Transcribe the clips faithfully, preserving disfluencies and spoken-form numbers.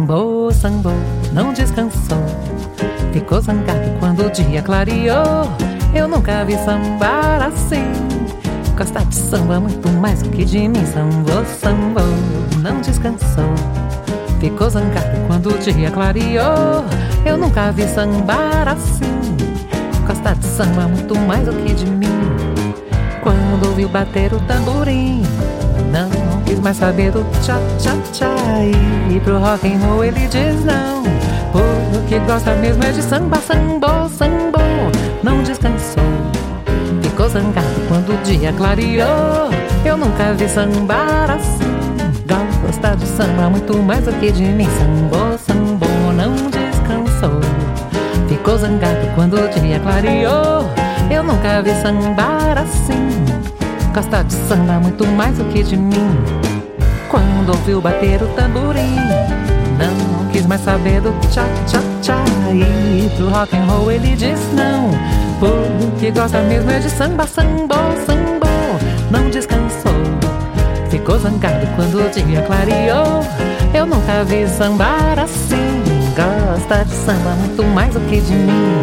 Sambou, sambou, não descansou. Ficou zangado quando o dia clareou. Eu nunca vi sambar assim. Gosta de samba muito mais do que de mim. Sambou, sambou, não descansou. Ficou zangado quando o dia clareou. Eu nunca vi sambar assim. Gosta de samba muito mais do que de mim. Quando ouviu bater o tamborim, não quis mais saber do tchá-tchá-tchá. E pro rock and roll ele diz não, porque gosta mesmo é de samba. Sambou, sambou, não descansou. Ficou zangado quando o dia clareou. Eu nunca vi sambar assim. Gosta de samba muito mais do que de mim. Sambou, sambou, não descansou. Ficou zangado quando o dia clareou. Eu nunca vi sambar assim. Gosta de samba muito mais do que de mim. Quando ouviu bater o tamborim, não quis mais saber do tchá-tchá-tchá. E pro rock and roll ele diz não, porque gosta mesmo é de samba. Sambou, sambou, não descansou. Ficou zangado quando o dia clareou. Eu nunca vi sambar assim. Gosta de samba muito mais do que de mim.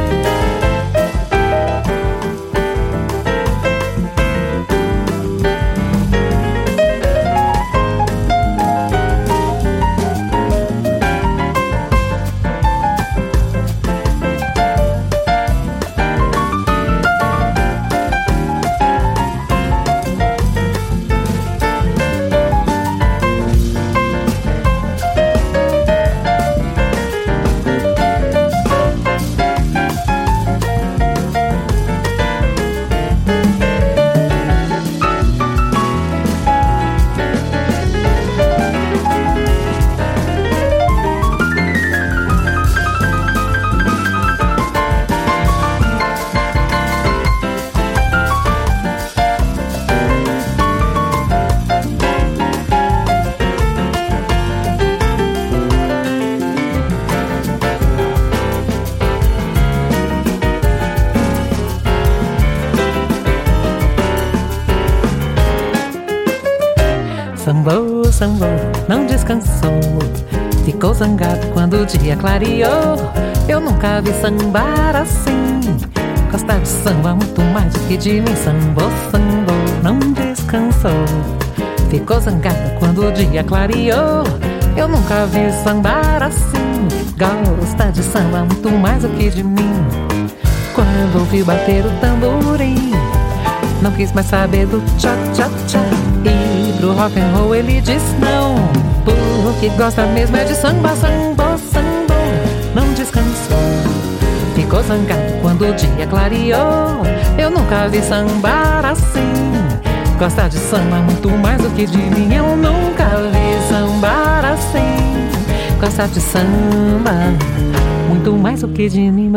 Sambou, sambou, não descansou. Ficou zangado quando o dia clareou. Eu nunca vi sambar assim. Gosta de samba muito mais do que de mim. Sambou, sambou, não descansou. Ficou zangado quando o dia clareou. Eu nunca vi sambar assim. Gosta de samba muito mais do que de mim. Quando ouviu bater o tamborim, não quis mais saber do tchá-tchá-tchá. E pro rock and roll ele diz não, porque gosta mesmo é de samba. Sambou, sambou, não descansou. Ficou zangado quando o dia clareou. Eu nunca vi sambar assim. Gosta de samba muito mais do que de mim. Eu nunca vi sambar assim. Gosta de samba muito mais do que de mim.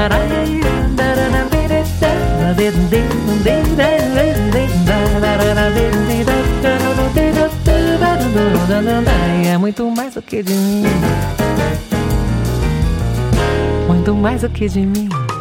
É muito mais do que de mim. Muito mais do que de mim.